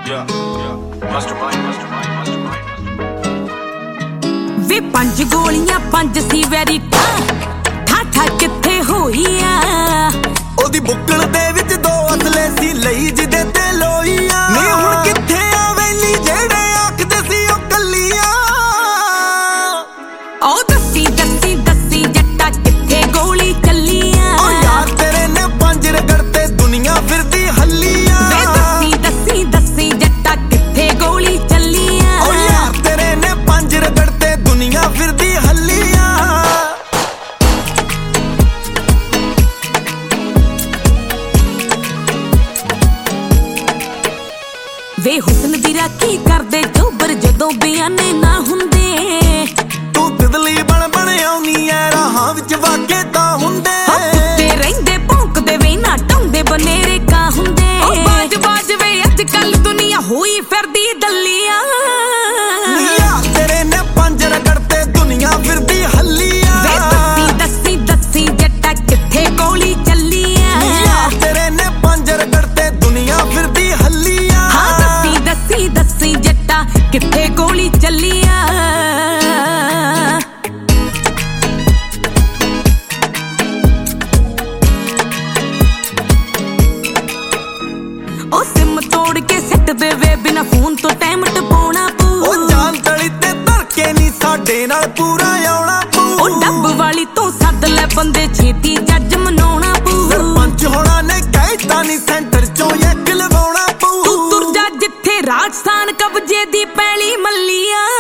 वे पंज गोलियां पंज सी वैरी ठा किथे होई आ ओदी बुक्कल दे विच दो असले सी लई जिदे ते लोईया नी हुण किथे आवेली जेड़े आखदे सी ओ कल्लियां ओ दस्सी दस्सी दस्सी जट्टा किथे गोली चलिया ओ यार तेरे ने पंज रगड़ते दुनिया फिरदी हल्लियां वे दस्सी दस्सी दस्सी जट्टा किथे गोली चलिया ओ यार तेरे ने पंज रगड़ते दुनिया फिरदी हल्लियां वे हुस्न दी राखी करदे जोबर जदों बयाने ना हुंदे तू तिदली बन बन आउनी ऐ राहां विच वाके तां हुंदे कुत्ते रहिंदे भौंकदे वे ना टौंदे बनेरे का हुंदे बाज बाज वे अजकल दुनिया होई फिरदी दल्लियां यार तेरे ने पंज रगड़ते दुनिया फिरदी हल्लियां वे दस्सी दस्सी दस्सी जट्टा किथे गोली चलिया यार तेरे ने पंज रगड़ते दुनिया फिरदी हल्लियां हाँ दस्सी दस्सी दस्सी जट्टा किथे गोली चलिया ओ सिम तोड़ के सिट दे वे बिना फोन तो टाइम टपाउणा पू ओ जान तली ते धड़के नी साडे नाल पूरा आउणा पू ओ डब वाली तो सद ले बंदे छेती जज मनाउणा पू सरपंच होना ने कहता नी सेंटर चों एक लवाउणा पू तू तुर जा जिथे राजस्थान कब्जे दी पैली मल्लियां